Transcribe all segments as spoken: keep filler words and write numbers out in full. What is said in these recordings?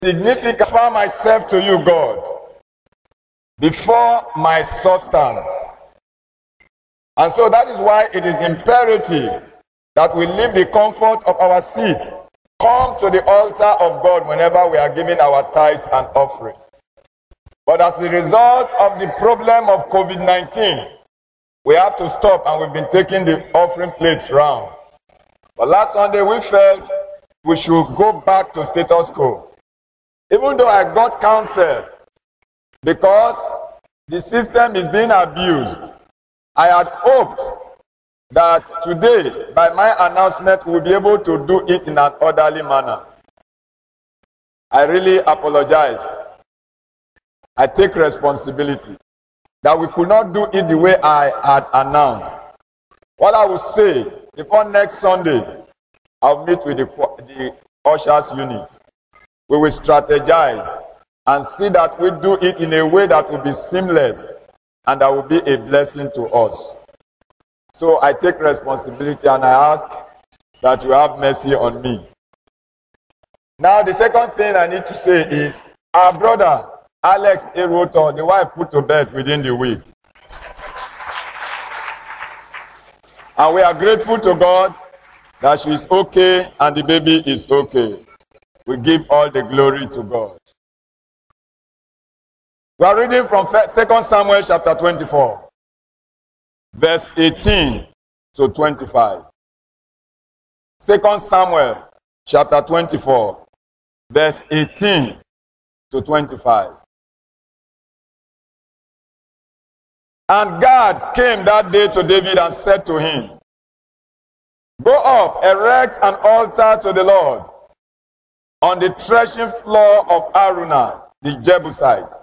significant for myself to you, God, before my substance. And so that is why it is imperative that we leave the comfort of our seat, come to the altar of God whenever we are giving our tithes and offering. But as a result of the problem of COVID nineteen, we have to stop, and we've been taking the offering plates round. But last Sunday we felt we should go back to status quo. Even though I got counsel, because the system is being abused, I had hoped that today, by my announcement, we'll be able to do it in an orderly manner. I really apologize. I take responsibility that we could not do it the way I had announced. What I will say, before next Sunday, I'll meet with the, the ushers unit. We will strategize and see that we do it in a way that will be seamless and that will be a blessing to us. So I take responsibility and I ask that you have mercy on me. Now the second thing I need to say is, our brother Alex Eroto, the wife put to bed within the week. And we are grateful to God that she is okay and the baby is okay. We give all the glory to God. We are reading from Second Samuel chapter twenty-four, verse eighteen to twenty-five. Second Samuel chapter twenty-four, verse eighteen to twenty-five. And God came that day to David and said to him, "Go up, erect an altar to the Lord on the threshing floor of Araunah the Jebusite."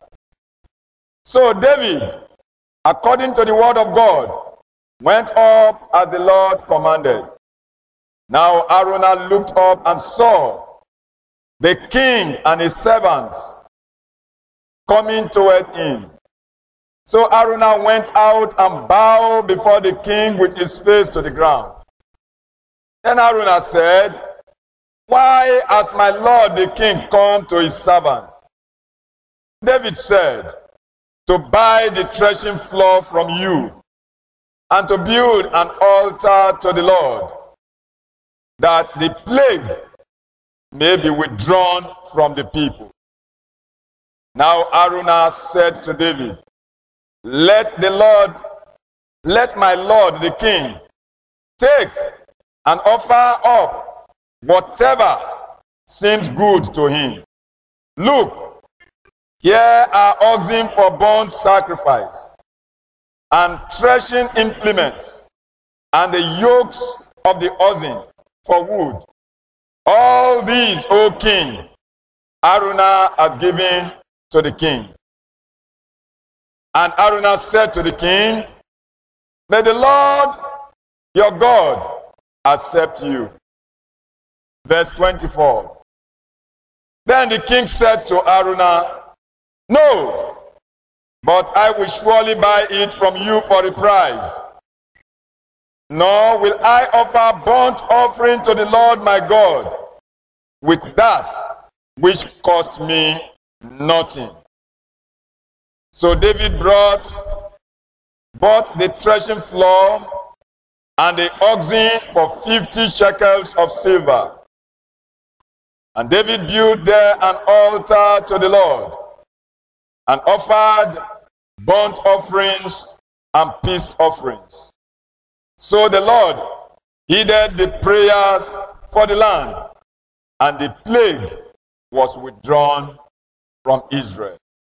So David, according to the word of God, went up as the Lord commanded. Now Araunah looked up and saw the king and his servants coming toward him. So Araunah went out and bowed before the king with his face to the ground. Then Araunah said, "Why has my lord the king come to his servant?" David said, "To buy the threshing floor from you, and to build an altar to the Lord, that the plague may be withdrawn from the people." Now Araunah said to David, Let the Lord, let my lord the king take and offer up whatever seems good to him. Look, here are oxen for burnt sacrifice, and threshing implements, and the yokes of the oxen for wood. All these, O king, Araunah has given to the king. And Araunah said to the king, "May the Lord your God accept you." Verse twenty-four. Then the king said to Araunah, "No, but I will surely buy it from you for a price. Nor will I offer burnt offering to the Lord my God with that which cost me nothing." So David brought, bought the threshing floor and the oxen for fifty shekels of silver. And David built there an altar to the Lord, and offered burnt offerings and peace offerings. So the Lord heeded the prayers for the land, and the plague was withdrawn from Israel.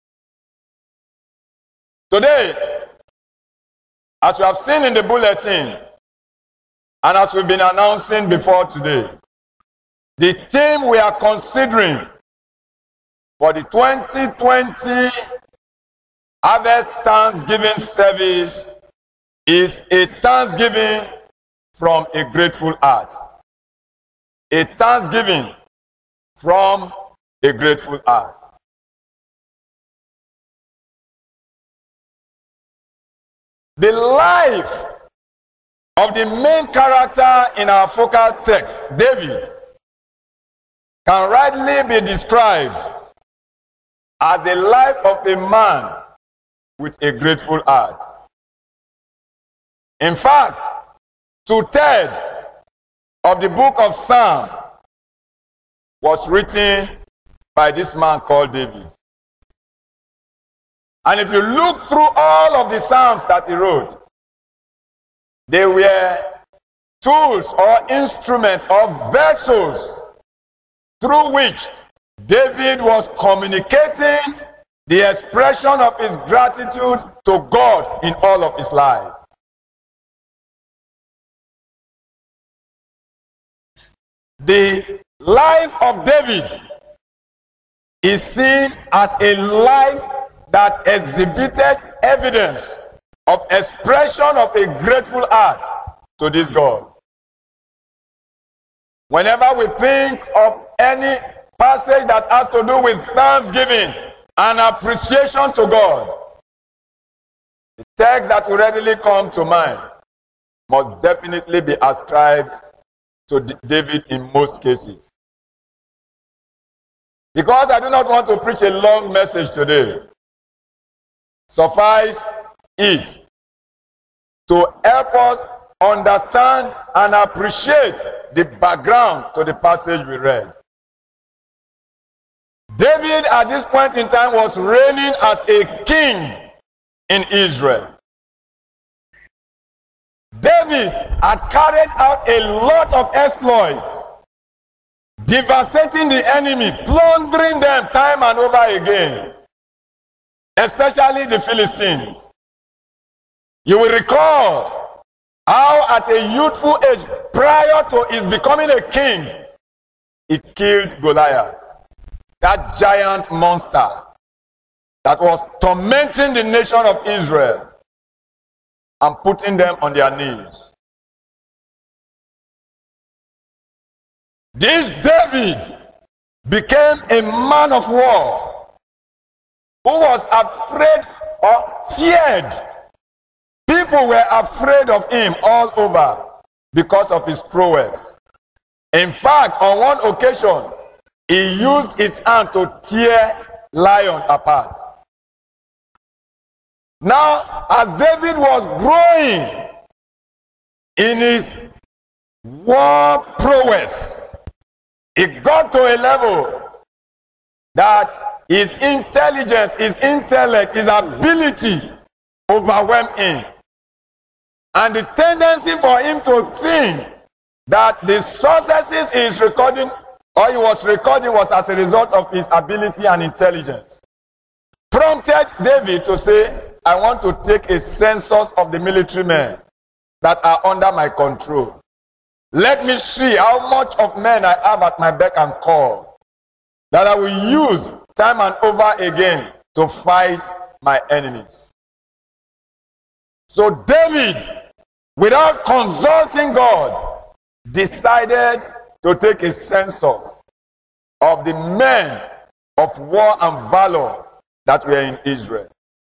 Today, as we have seen in the bulletin, and as we've been announcing before today, the theme we are considering for the twenty twenty Harvest Thanksgiving service is a thanksgiving from a grateful heart. A thanksgiving from a grateful heart. The life of the main character in our focal text, David, can rightly be described as the life of a man with a grateful heart. In fact, two-thirds of the book of Psalms was written by this man called David. And if you look through all of the Psalms that he wrote, they were tools or instruments or vessels through which David was communicating the expression of his gratitude to God in all of his life. The life of David is seen as a life that exhibited evidence of expression of a grateful heart to this God. Whenever we think of any passage that has to do with thanksgiving and appreciation to God, the text that will readily come to mind must definitely be ascribed to David in most cases. Because I do not want to preach a long message today, suffice it to help us understand and appreciate the background to the passage we read. David at this point in time was reigning as a king in Israel. David had carried out a lot of exploits, devastating the enemy, plundering them time and over again, especially the Philistines. You will recall how at a youthful age, prior to his becoming a king, he killed Goliath, that giant monster that was tormenting the nation of Israel and putting them on their knees. This David became a man of war who was afraid or feared. People were afraid of him all over because of his prowess. In fact, on one occasion, he used his hand to tear lion apart. Now, as David was growing in his war prowess, he got to a level that his intelligence, his intellect, his ability overwhelmed him. And the tendency for him to think that the successes he is recording, or he was recording, was as a result of his ability and intelligence, prompted David to say, I want to take a census of the military men that are under my control. Let me see how much of men I have at my beck and call that I will use time and over again to fight my enemies. So David, without consulting God, decided to take a census of the men of war and valor that were in Israel.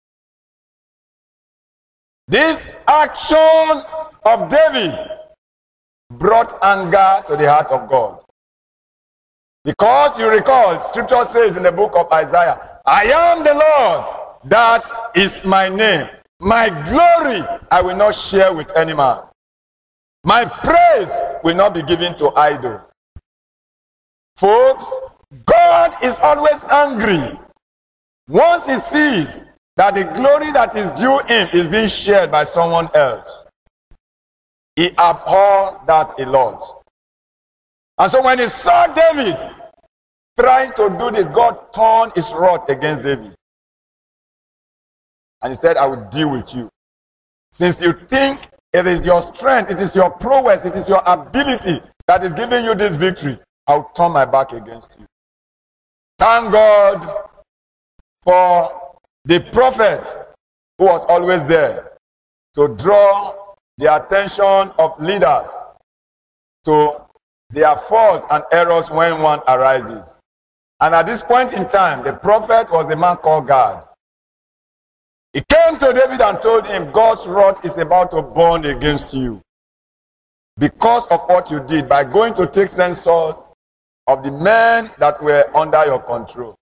This action of David brought anger to the heart of God. Because you recall, scripture says in the book of Isaiah, I am the Lord, that is my name. My glory I will not share with any man. My praise will not be given to idol. Folks, God is always angry once he sees that the glory that is due him is being shared by someone else. He abhorred that a lot. And so when he saw David trying to do this, God turned his wrath against David. And he said, I will deal with you. Since you think it is your strength, it is your prowess, it is your ability that is giving you this victory, I'll turn my back against you. Thank God for the prophet who was always there to draw the attention of leaders to their fault and errors when one arises. And at this point in time, the prophet was a man called Gad. He came to David and told him, God's wrath is about to burn against you because of what you did by going to take census of the men that were under your control.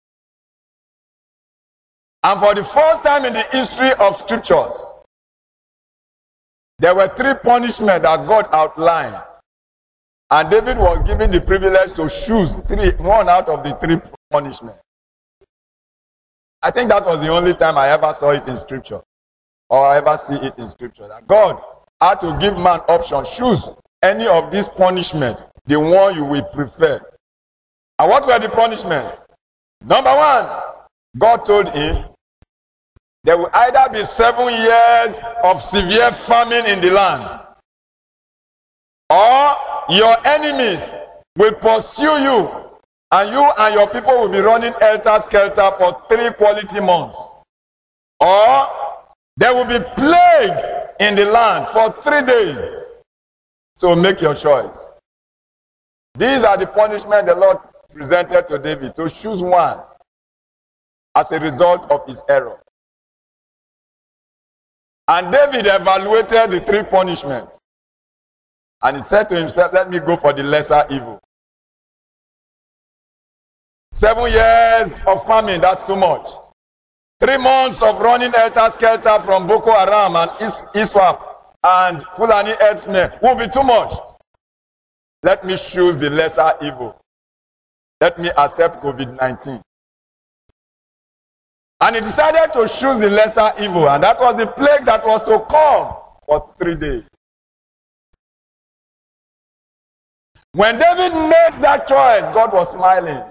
And for the first time in the history of scriptures, there were three punishments that God outlined. And David was given the privilege to choose three, one out of the three punishments. I think that was the only time I ever saw it in scripture, or I ever see it in scripture, that God had to give man option, choose any of these punishments, the one you will prefer. And what were the punishments? Number one, God told him, there will either be seven years of severe famine in the land, or your enemies will pursue you, and you and your people will be running helter-skelter for three quality months. Or there will be plague in the land for three days. So make your choice. These are the punishments the Lord presented to David, to choose one as a result of his error. And David evaluated the three punishments. And he said to himself, let me go for the lesser evil. Seven years of famine, that's too much. Three months of running helter-skelter from Boko Haram and Is- Iswap and Fulani herdsmen will be too much. Let me choose the lesser evil. Let me accept COVID nineteen. And he decided to choose the lesser evil, and that was the plague that was to come for three days. When David made that choice, God was smiling.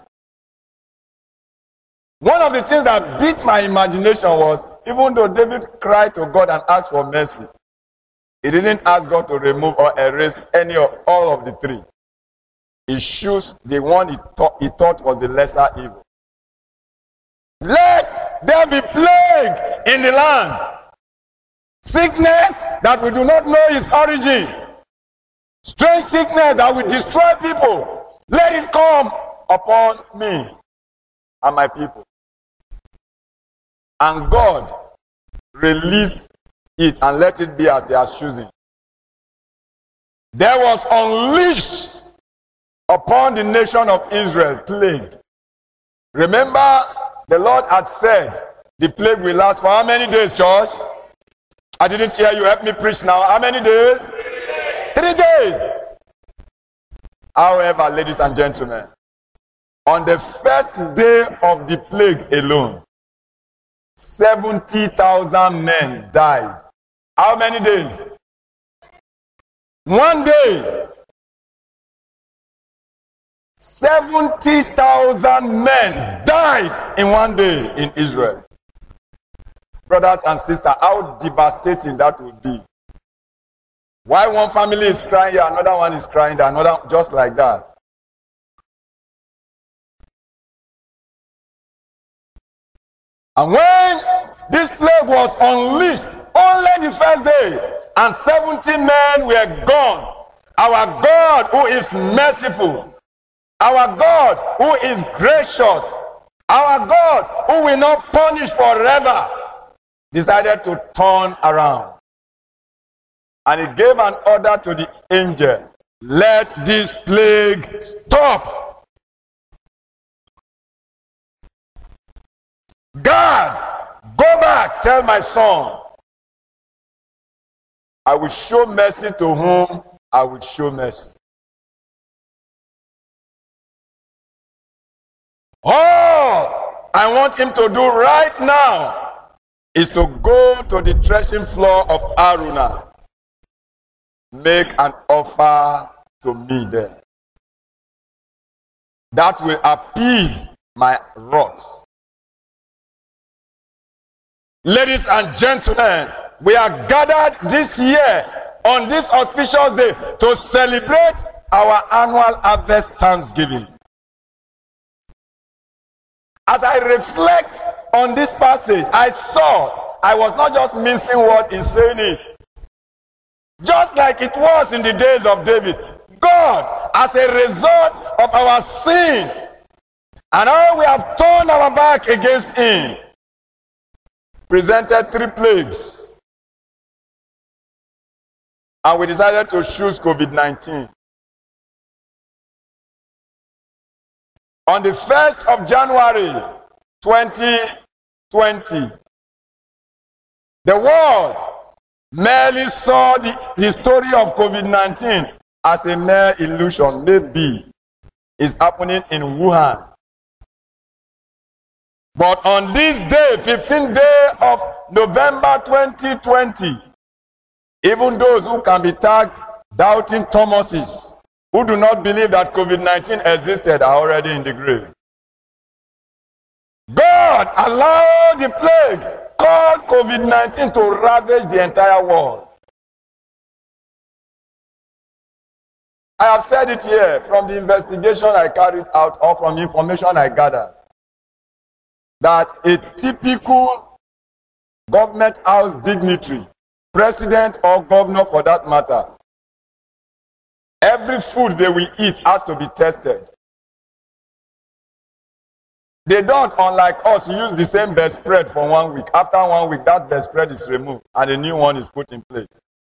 One of the things that beat my imagination was, even though David cried to God and asked for mercy, he didn't ask God to remove or erase any of all of the three. He chose the one he thought, he thought was the lesser evil. Let there be plague in the land. Sickness that we do not know its origin. Strange sickness that will destroy people. Let it come upon me and my people. And God released it and let it be as he has chosen. There was unleashed upon the nation of Israel plague. Remember, the Lord had said the plague will last for how many days, church? I didn't hear you. Help me preach now. How many days? Three days. However, ladies and gentlemen, on the first day of the plague alone, seventy thousand men died. How many days? One day. seventy thousand men died in one day in Israel. Brothers and sisters, how devastating that would be. Why one family is crying here, another one is crying there, another, just like that. And when this plague was unleashed, only the first day, and seventy men were gone. Our God, who is merciful, our God, who is gracious, our God, who will not punish forever, decided to turn around. And he gave an order to the angel, let this plague stop. God, go back, tell my son, I will show mercy to whom I will show mercy. All I want him to do right now is to go to the threshing floor of Araunah. Make an offer to me there. That will appease my wrath. Ladies and gentlemen, we are gathered this year on this auspicious day to celebrate our annual harvest Thanksgiving. As I reflect on this passage, I saw I was not just missing what is saying it. Just like it was in the days of David, God, as a result of our sin and how we have turned our back against him, presented three plagues. And we decided to choose COVID nineteen. On the first of January twenty twenty, the world merely saw the, the story of COVID nineteen as a mere illusion. Maybe it's happening in Wuhan. But on this day, fifteenth day of November twenty twenty, even those who can be tagged doubting Thomases, who do not believe that COVID nineteen existed, are already in the grave. God allowed the plague called COVID nineteen to ravage the entire world. I have said it here from the investigation I carried out or from information I gathered, that a typical government house dignitary, president or governor for that matter, every food they will eat has to be tested. They don't, unlike us, use the same bedspread for one week. After one week, that bedspread is removed and a new one is put in place.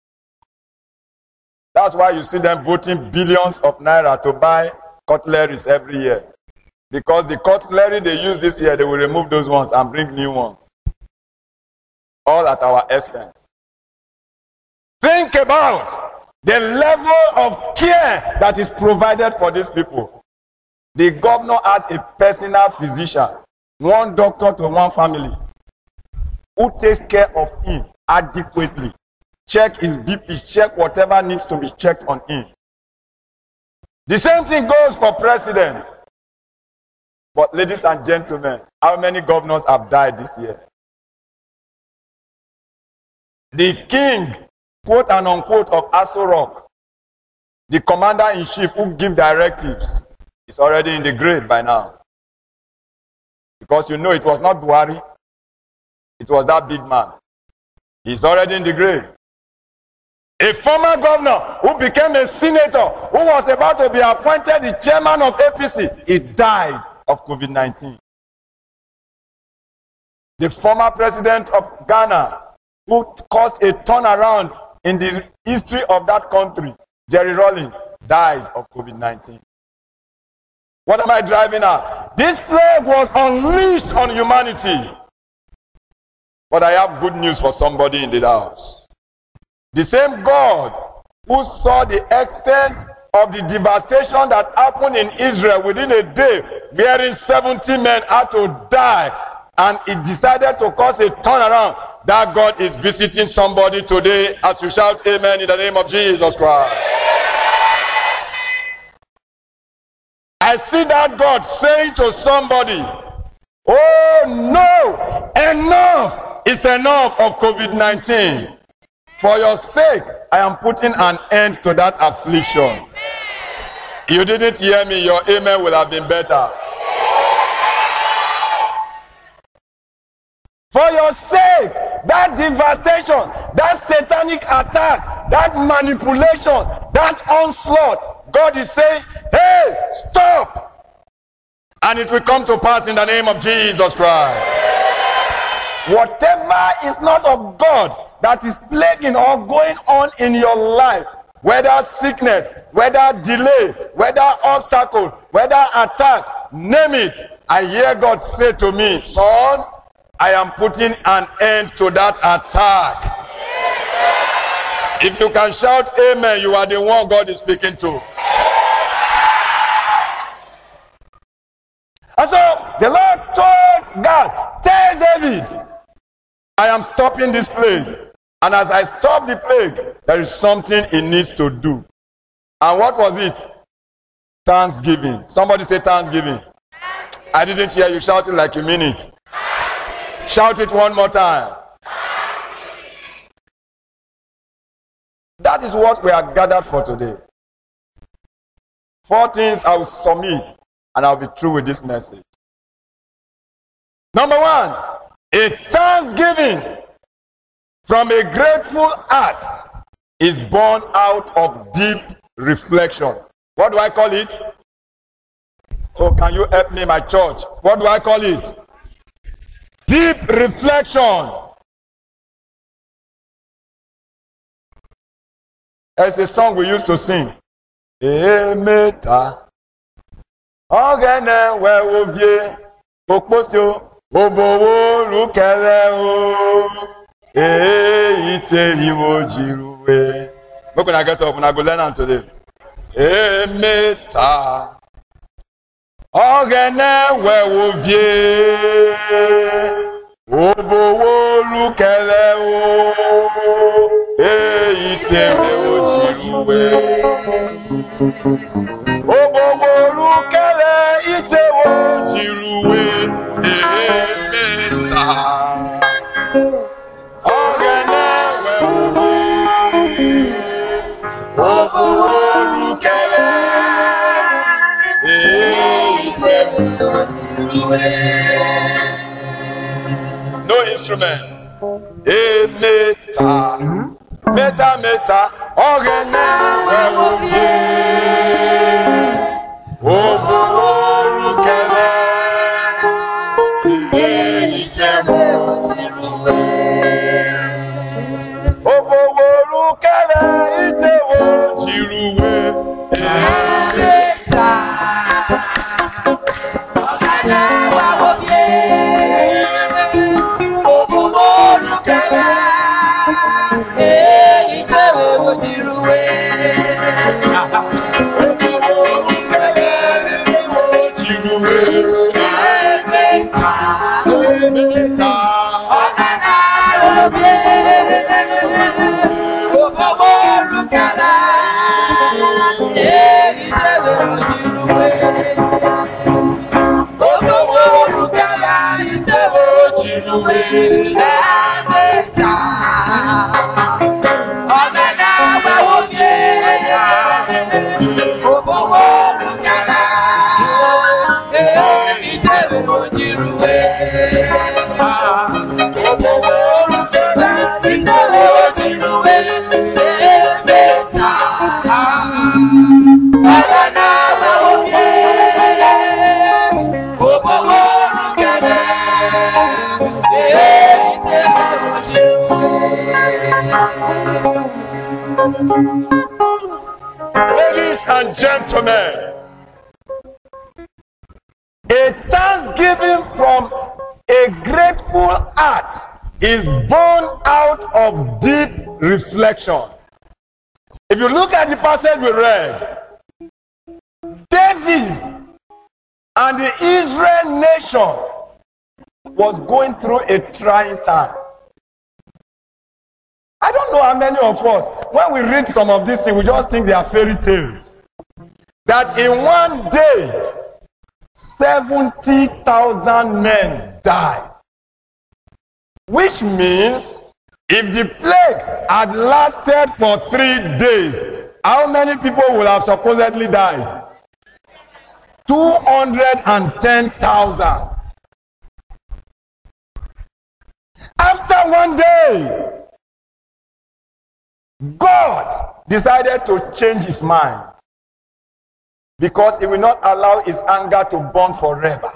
That's why you see them voting billions of naira to buy cutleries every year. Because the cutlery they use this year, they will remove those ones and bring new ones. All at our expense. Think about the level of care that is provided for these people. The governor has a personal physician, one doctor to one family, who takes care of him adequately. Check his B P, check whatever needs to be checked on him. The same thing goes for president. But ladies and gentlemen, how many governors have died this year? The king, quote and unquote, of Aso Rock, the commander-in-chief who give directives, is already in the grave by now. Because you know it was not Buhari, it was that big man. He's already in the grave. A former governor who became a senator, who was about to be appointed the chairman of A P C, he died of COVID nineteen. The former president of Ghana, who caused a turnaround in the history of that country, Jerry Rawlings, died of COVID nineteen. What am I driving at? This plague was unleashed on humanity. But I have good news for somebody in the house. The same God who saw the extent of the devastation that happened in Israel within a day, wherein seventy men had to die, and it decided to cause a turnaround, that God is visiting somebody today as you shout amen in the name of Jesus Christ. I see that God saying to somebody, oh no, enough is enough of COVID nineteen. For your sake, I am putting an end to that affliction. You didn't hear me, your amen would have been better. For your sake, that devastation, that satanic attack, that manipulation, that onslaught, God is saying, hey, stop! And it will come to pass in the name of Jesus Christ. Whatever is not of God that is plaguing or going on in your life, whether sickness, whether delay, whether obstacle, whether attack, name it, I hear God say to me, son, I am putting an end to that attack. If you can shout amen, you are the one God is speaking to. And so the Lord told God, tell David, I am stopping this plague. And as I stop the plague, there is something he needs to do. And what was it? Thanksgiving. Somebody say Thanksgiving. I didn't hear you shouting like you mean it. Shout it one more time. That is what we are gathered for today. Four things I will submit, and I'll be through with this message. Number one, a thanksgiving from a grateful heart is born out of deep reflection. What do I call it? Oh, can you help me, my church? What do I call it? Deep reflection. There's a song we used to sing. Emeta Ogene we obie okposio obowo lukele o eh iteri wo jiruwe. Make una get up, una go learn am today. Emeta Ogene we obie obowo lukele o eh iteri wo jiruwe. Obowo lukele itewo jiruwe emeta. Ogene we obie obowo lukele itewo jiruwe. No instrument. Emeta. Meta meta. Ogene we obie obowo lukele itewo jiruwe. Obowo lukele itewo jiruwe. Emeta Ogene we obie obowo lukele itewo jiruwe. Ladies and gentlemen, a thanksgiving from a grateful heart is born out of deep reflection. If you look at the passage we read, David and the Israel nation was going through a trying time. I don't know how many of us, when we read some of these things, we just think they are fairy tales. That in one day, seventy thousand men died. Which means, if the plague had lasted for three days, how many people would have supposedly died? two hundred ten thousand. After one day, God decided to change his mind because he will not allow his anger to burn forever.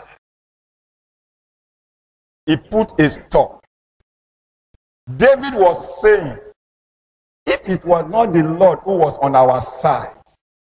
He put a stop. David was saying, if it was not the Lord who was on our side,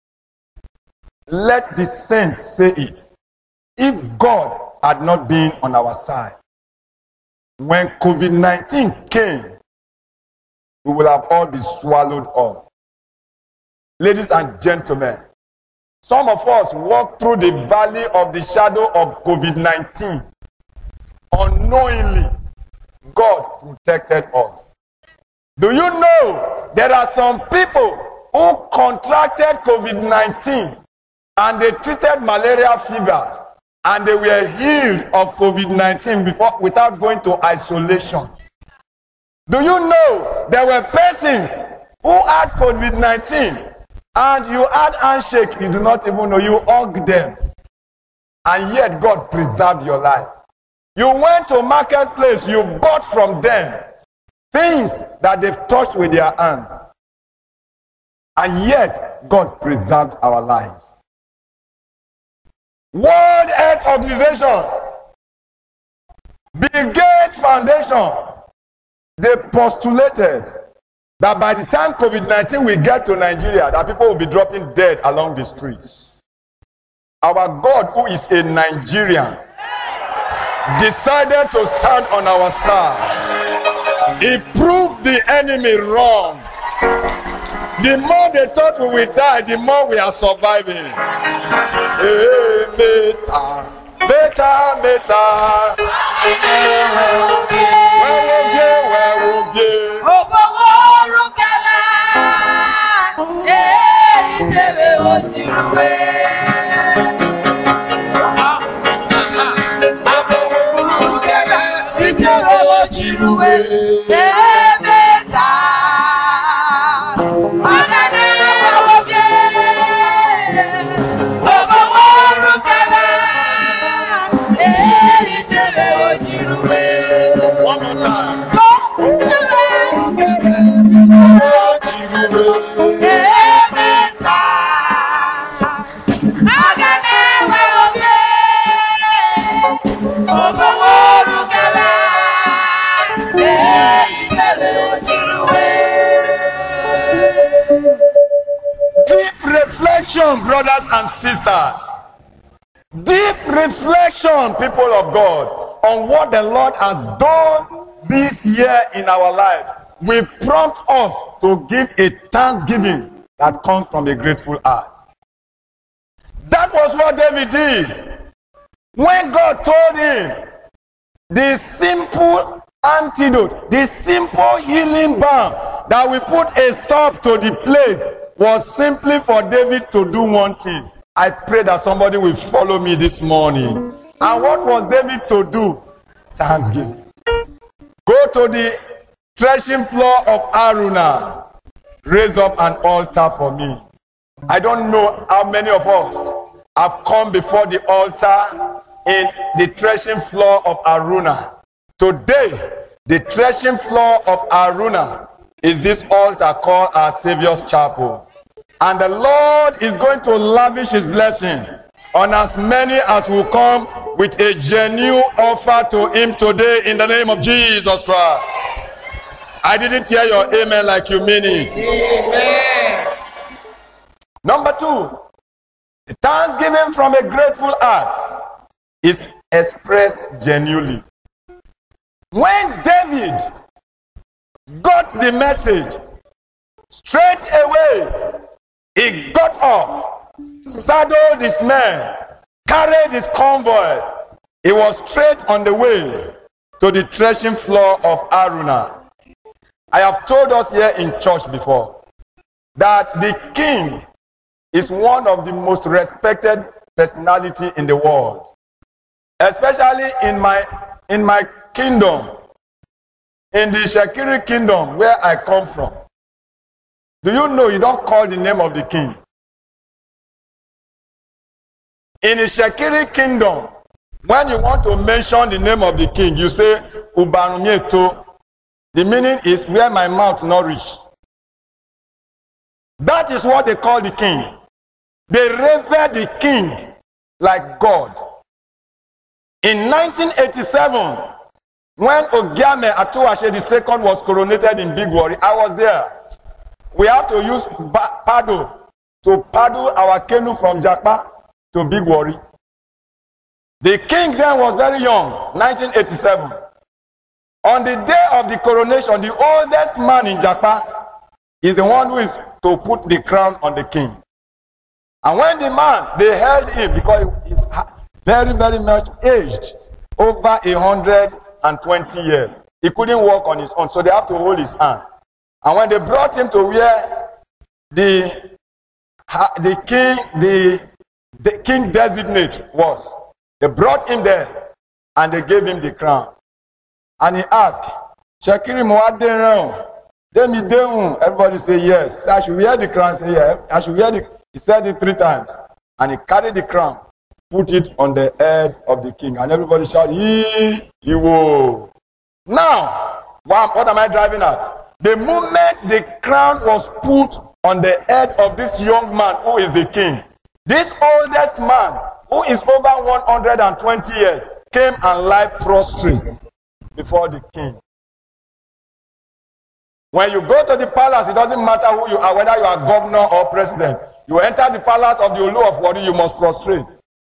let the saints say it. If God had not been on our side, when COVID nineteen came, we will have all been swallowed up. Ladies and gentlemen, some of us walk through the valley of the shadow of COVID nineteen. Unknowingly, God protected us. Do you know there are some people who contracted COVID nineteen and they treated malaria fever and they were healed of COVID nineteen before, without going to isolation? Do you know there were persons who had COVID nineteen and you had handshake, you do not even know, you hugged them, and yet God preserved your life. You went to marketplace, you bought from them things that they've touched with their hands, and yet God preserved our lives. World Health Organization, Bill Gates Foundation, they postulated that by the time COVID nineteen will get to Nigeria, that people will be dropping dead along the streets. our God, who is a Nigerian, decided to stand on our side. He proved the enemy wrong. The more they thought we would die, the more we are surviving. Hey, meta, meta, meta. Where will you, where will you? One more time. Deep reflection, brothers and sisters. Deep reflection, people of God, on what the Lord has done this year in our life will prompt us to give a thanksgiving that comes from a grateful heart. That was what David did. When God told him the simple antidote, the simple healing balm that will put a stop to the plague was simply for David to do one thing. I pray that somebody will follow me this morning. And what was David to do? Thanksgiving. Go to the threshing floor of Araunah. Raise up an altar for me. I don't know how many of us have come before the altar in the threshing floor of Araunah. Today, the threshing floor of Araunah is this altar called our Savior's Chapel. And the Lord is going to lavish his blessing on as many as will come with a genuine offer to him today in the name of Jesus Christ. I didn't hear your amen like you mean it. Amen. Number two, the thanksgiving from a grateful heart is expressed genuinely. When David got the message, straight away he got up, saddled his men, carried his convoy. He was straight on the way to the threshing floor of Araunah. I have told us here in church before that the king is one of the most respected personality in the world, especially in my in my kingdom, in the Shekiri kingdom where I come from. Do you know you don't call the name of the king? In the Shekiri kingdom, when you want to mention the name of the king, you say Ubarumieto. The meaning is where my mouth not reach. That is what they call the king. They revere the king like God. In nineteen eighty-seven, when Ogiame Atuashe the second was coronated in Big Warri, I was there. We have to use paddle to paddle our canoe from Japa to Big Warri. The king then was very young, nineteen eighty-seven. On the day of the coronation, the oldest man in Japa is the one who is to put the crown on the king. And when the man, they held him because he is very, very much aged, over a hundred and twenty years. He couldn't walk on his own, so they have to hold his hand. And when they brought him to where the the king, the, the king designate was, they brought him there and they gave him the crown. And he asked, Shekiri Moaderon, Demi Deun. Everybody say yes. So I should wear the crown. Say yeah. I should wear the. He said it three times, and he carried the crown, put it on the head of the king, and everybody shouted, "He, he will." Now, what am I driving at? The moment the crown was put on the head of this young man who is the king, this oldest man who is over one hundred twenty years came and lied prostrate before the king. When you go to the palace, it doesn't matter who you are, whether you are governor or president. You enter the palace of the Olu of Warri, you must prostrate.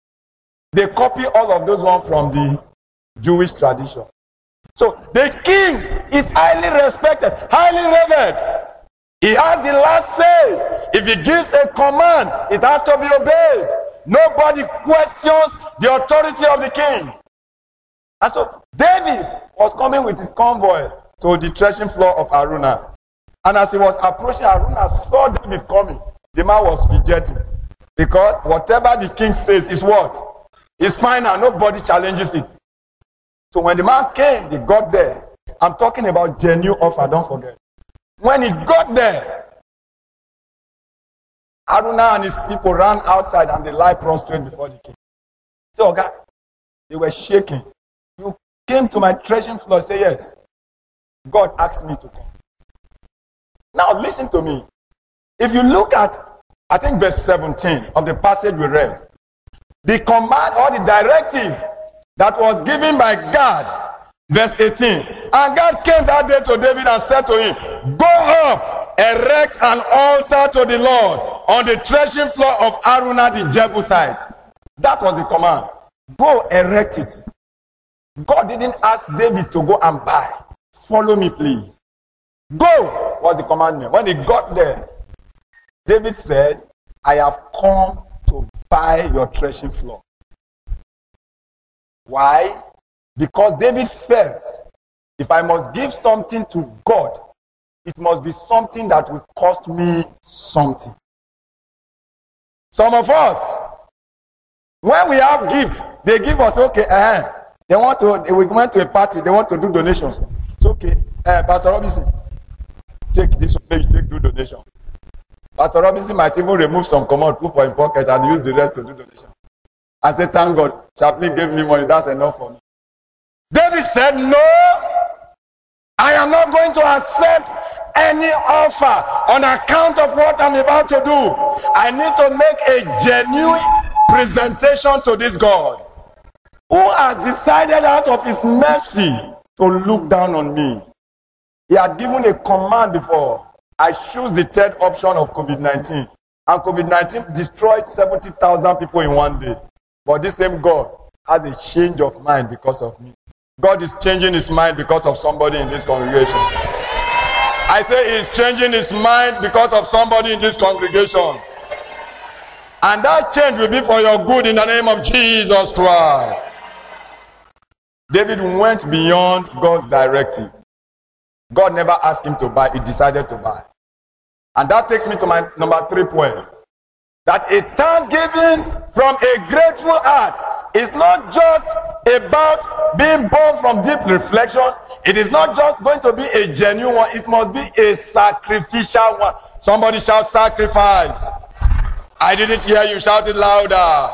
They copy all of those ones from the Jewish tradition. So the king is highly respected, highly revered. He has the last say. If he gives a command, it has to be obeyed. Nobody questions the authority of the king. And so David was coming with his convoy to the threshing floor of Araunah. And as he was approaching, Araunah saw David coming. The man was fidgeting. Because whatever the king says is what? It's final. Nobody challenges it. So when the man came, he got there. I'm talking about genuine offer, don't forget. When he got there, Araunah and his people ran outside and they lie prostrate before the king. So, okay, they were shaking. You came to my threshing floor, say yes. God asked me to come. Now listen to me. If you look at, I think verse seventeen of the passage we read, the command or the directive that was given by God, verse eighteen, and God came that day to David and said to him, go up, erect an altar to the Lord on the threshing floor of Araunah the Jebusite. That was the command. Go erect it. God didn't ask David to go and buy. Follow me, please. Go was the commandment. When he got there, David said, I have come to buy your threshing floor. Why? Because David felt, if I must give something to God, it must be something that will cost me something. Some of us, when we have gifts, they give us, okay, uh, they want to, we went to a party, they want to do donations. It's okay, uh, Pastor Robinson, take this page, take do donation. Pastor Robinson might even remove some command, put for his pocket and use the rest to do donation. I said, thank God, Chaplain gave me money, that's enough for me. David said, no, I am not going to accept any offer on account of what I'm about to do. I need to make a genuine presentation to this God who has decided out of his mercy to look down on me. He had given a command before. I choose the third option of COVID nineteen. And COVID nineteen destroyed seventy thousand people in one day. But this same God has a change of mind because of me. God is changing his mind because of somebody in this congregation. I say he's changing his mind because of somebody in this congregation. And that change will be for your good in the name of Jesus Christ. David went beyond God's directive. God never asked him to buy, he decided to buy. And that takes me to my number three point. That a thanksgiving from a grateful heart is not just about being born from deep reflection. It is not just going to be a genuine one. It must be a sacrificial one. Somebody shout sacrifice. I didn't hear you. Shout it louder.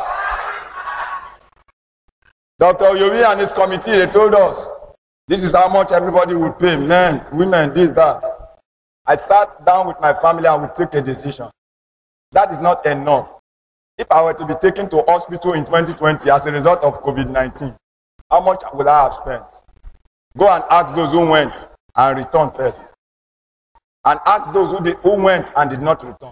Doctor Oyobi and his committee, they told us, this is how much everybody would pay. Men, women, this, that. I sat down with my family and we took a decision. That is not enough. If I were to be taken to hospital in twenty twenty as a result of COVID nineteen, how much would I have spent? Go and ask those who went and returned first. And ask those who, did, who went and did not return.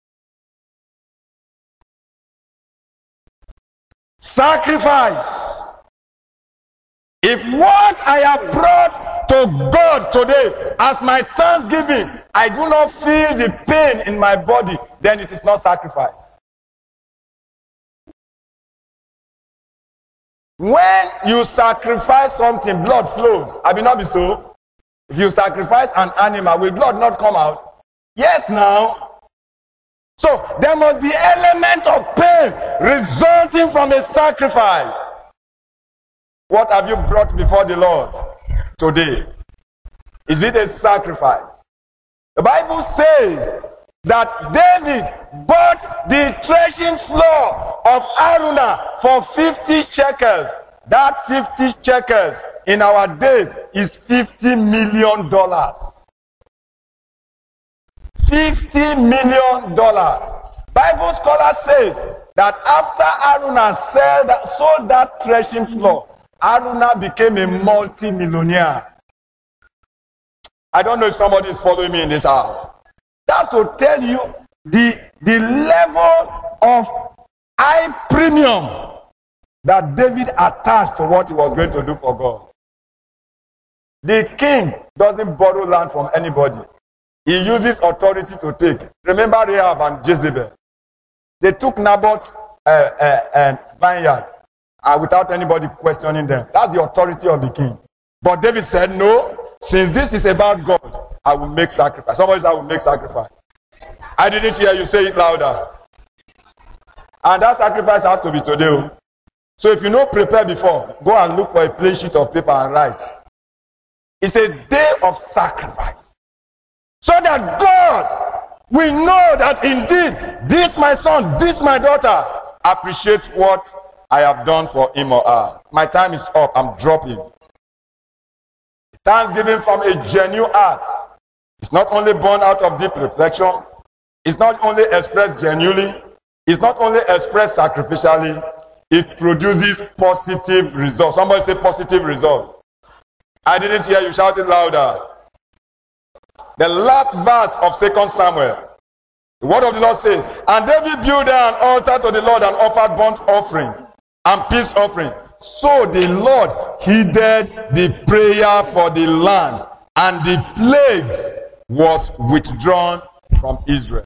Sacrifice. If what I have brought to God today as my thanksgiving, I do not feel the pain in my body, then it is not sacrifice. When you sacrifice something, blood flows. I will not be so. If you sacrifice an animal, will blood not come out? Yes, now. So there must be element of pain resulting from a sacrifice. What have you brought before the Lord today? Is it a sacrifice? The Bible says that David bought the threshing floor of Araunah for fifty shekels. That fifty shekels in our days is fifty million dollars. fifty million dollars. Bible scholar says that after Araunah sold that, sold that threshing floor, Araunah became a multi-millionaire. I don't know if somebody is following me in this hour. That's to tell you the, the level of high premium that David attached to what he was going to do for God. The king doesn't borrow land from anybody. He uses authority to take. Remember Rahab and Jezebel. They took Naboth's uh, uh, uh, vineyard uh, without anybody questioning them. That's the authority of the king. But David said, no, since this is about God, I will make sacrifice. Somebody said, I will make sacrifice. I didn't hear you say it louder. And that sacrifice has to be today. So if you know prepare before, go and look for a plain sheet of paper and write. It's a day of sacrifice. So that God will know that indeed, this my son, this my daughter, appreciate what I have done for him or her. My time is up. I'm dropping. Thanksgiving from a genuine heart. It's not only born out of deep reflection. It's not only expressed genuinely. It's not only expressed sacrificially. It produces positive results. Somebody say positive results. I didn't hear you. Shout it louder. The last verse of Second Samuel. The word of the Lord says, and David built an altar to the Lord and offered burnt offering and peace offering. So the Lord heeded the prayer for the land, and the plagues was withdrawn from Israel.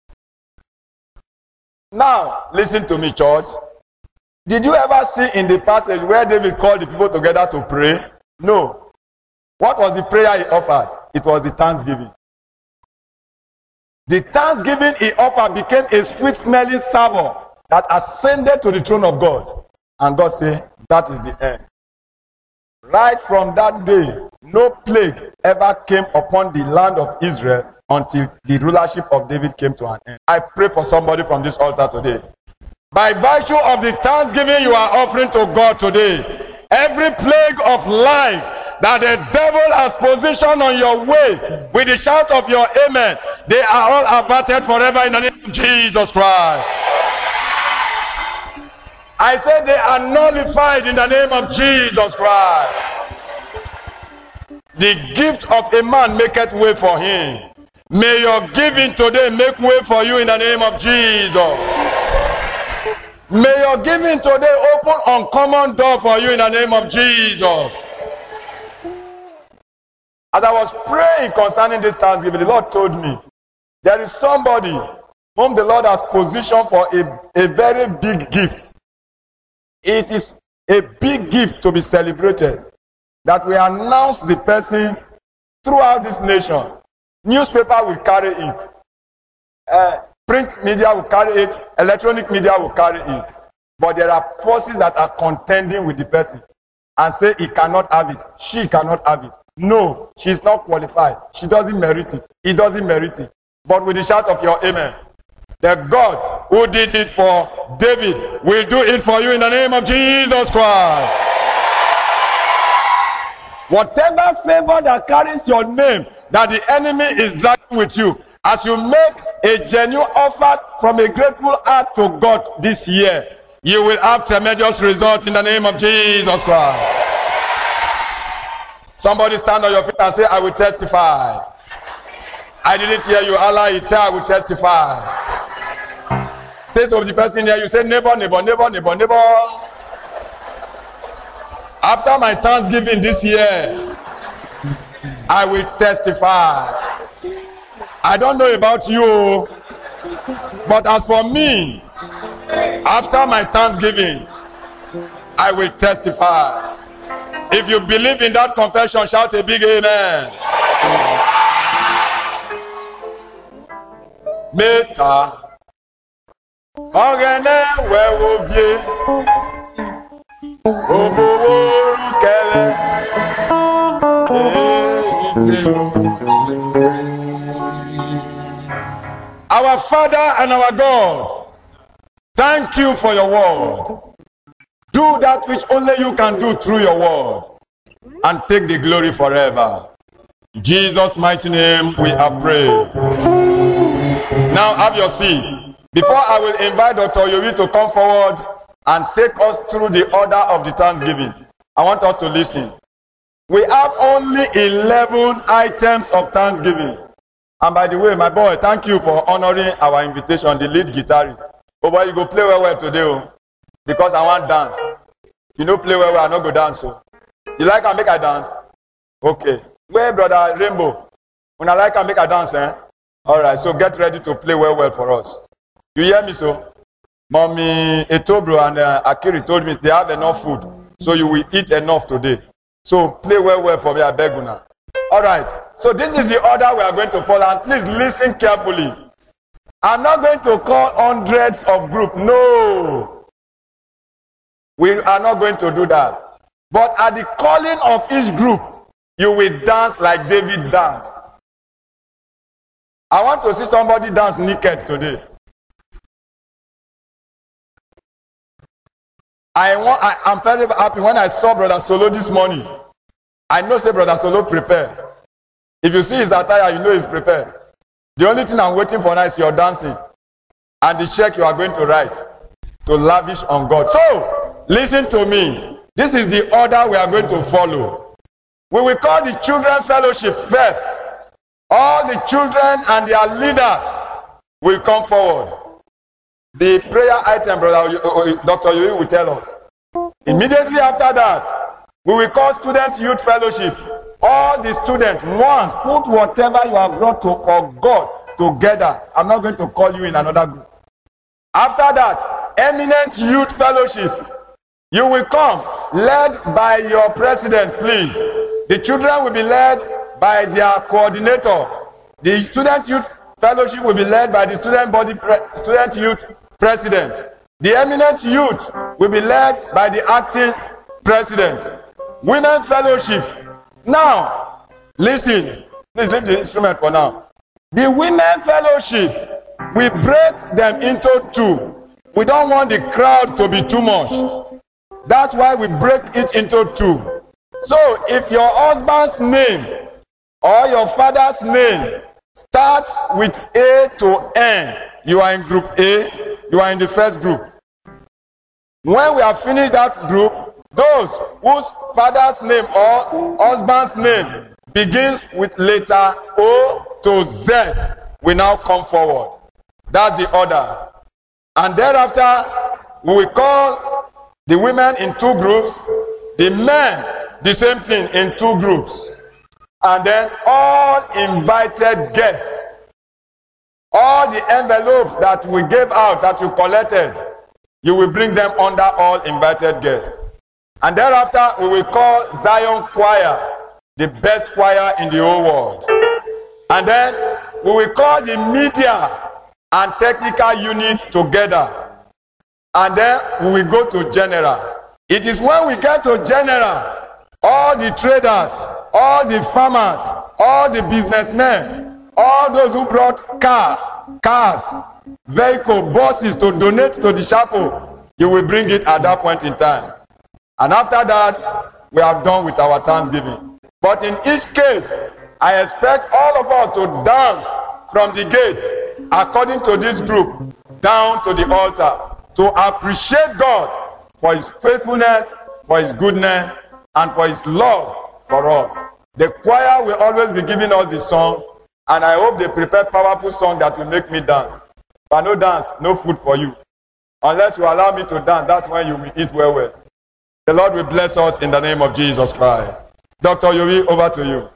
Now, listen to me, church. Did you ever see in the passage where David called the people together to pray? No. What was the prayer he offered? It was the thanksgiving. The thanksgiving he offered became a sweet-smelling savour that ascended to the throne of God. And God said, that is the end. Right from that day, no plague ever came upon the land of Israel until the rulership of David came to an end. I pray for somebody from this altar today. By virtue of the thanksgiving you are offering to God today, every plague of life that the devil has positioned on your way, with the shout of your amen, they are all averted forever in the name of Jesus Christ. I said they are nullified in the name of Jesus Christ. The gift of a man maketh way for him. May your giving today make way for you in the name of Jesus. May your giving today open uncommon door for you in the name of Jesus. As I was praying concerning this Thanksgiving, the Lord told me, there is somebody whom the Lord has positioned for a, a very big gift. It is a big gift to be celebrated, that we announce the person throughout this nation. Newspaper will carry it. Uh, print media will carry it. Electronic media will carry it. But there are forces that are contending with the person and say he cannot have it. She cannot have it. No, she is not qualified. She doesn't merit it. He doesn't merit it. But with the shout of your amen, the God who did it for David will do it for you in the name of Jesus Christ. Whatever favor that carries your name that the enemy is dragging with you, as you make a genuine offer from a grateful heart to God this year, you will have tremendous results in the name of Jesus Christ. Somebody stand on your feet and say, I will testify. I didn't hear you. Allah, it said, I will testify. Say to the person here, you say, neighbor, neighbor, neighbor, neighbor, neighbor. After my Thanksgiving this year, I will testify. I don't know about you, but as for me, after my Thanksgiving, I will testify. If you believe in that confession, shout a big amen. Meta Ogene wewobie Oboworu kele Our Father and our God, thank you for your word. Do that which only you can do through your word, and take the glory forever. In Jesus' mighty name we have prayed. Now have your seat. Before I will invite Doctor Yobi to come forward and take us through the order of the Thanksgiving, I want us to listen. We have only eleven items of Thanksgiving. And by the way, my boy, thank you for honoring our invitation, the lead guitarist. Oh boy, you go play well well today, oh, because I want dance. You know play well, well, I no go dance. So you like I make I dance? Okay. Where brother Rainbow? When I like I make I dance, eh? Alright, so get ready to play well well for us. You hear me so? Mommy Etobro and uh, Akiri told me they have enough food. So you will eat enough today. So play well well for me, I beg you now. Alright, so this is the order we are going to follow, and please listen carefully. I'm not going to call hundreds of groups. No. We are not going to do that. But at the calling of each group, you will dance like David danced. I want to see somebody dance naked today. I want, I, I'm very happy when I saw Brother Solo this morning. I know say Brother Solo prepared. If you see his attire, you know he's prepared. The only thing I'm waiting for now is your dancing and the check you are going to write to lavish on God. So, listen to me. This is the order we are going to follow. We will call the children fellowship first. All the children and their leaders will come forward. The prayer item, Brother Doctor Yui will tell us. Immediately after that, we will call student youth fellowship. All the students once put whatever you have brought to, for God together. I'm not going to call you in another group. After that, eminent youth fellowship. You will come led by your president, please. The children will be led by their coordinator. The student youth fellowship will be led by the student body pre student youth president. The eminent youth will be led by the acting president. Women fellowship. Now, listen. Please leave the instrument for now. The women fellowship, we break them into two. We don't want the crowd to be too much. That's why we break it into two. So, if your husband's name or your father's name starts with A to N, you are in group A, you are in the first group. When we have finished that group, those whose father's name or husband's name begins with letter O to Z will now come forward. That's the order. And thereafter, we will call the women in two groups, the men the same thing in two groups. And then all invited guests, all the envelopes that we gave out, that you collected, you will bring them under all invited guests. And thereafter, we will call Zion Choir the best choir in the whole world. And then we will call the media and technical unit together. And then we will go to general. It is when we get to general, all the traders, all the farmers, all the businessmen, all those who brought car, cars, vehicle, buses to donate to the chapel, you will bring it at that point in time. And after that, we are done with our Thanksgiving. But in each case, I expect all of us to dance from the gate, according to this group, down to the altar, to appreciate God for his faithfulness, for his goodness, and for his love for us. The choir will always be giving us the song, and I hope they prepare powerful song that will make me dance. But no dance, no food for you. Unless you allow me to dance, that's when you will eat well well. The Lord will bless us in the name of Jesus Christ. Doctor Yuri, over to you.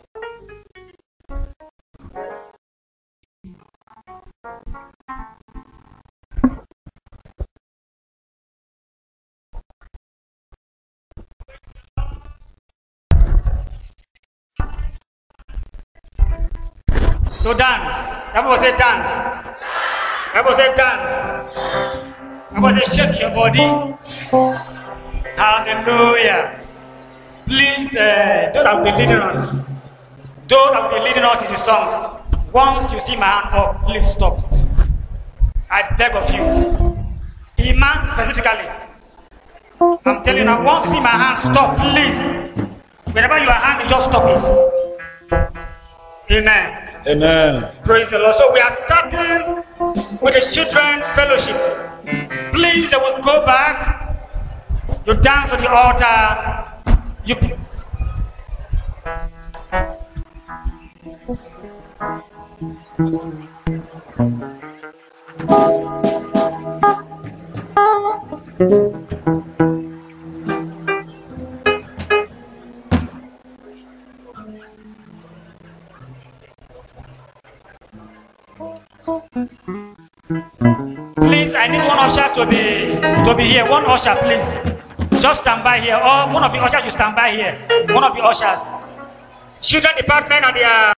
To dance. Everyone say dance. Everyone say dance. Everyone say shake your body. Hallelujah. Please, uh, those that will be leading us, those that will be leading us in the songs, once you see my hand up, please stop. I beg of you. Iman specifically. I'm telling you now, once you see my hand, stop, please. Whenever your hand, you just stop it. Amen. Amen. Praise the Lord. So we are starting with the children fellowship. Please, I will go back. You dance to the altar. You. Please, I need one usher to be to be here. One usher, please. Just stand by here. Or one of the ushers should stand by here. One of the ushers. Children department and the. Uh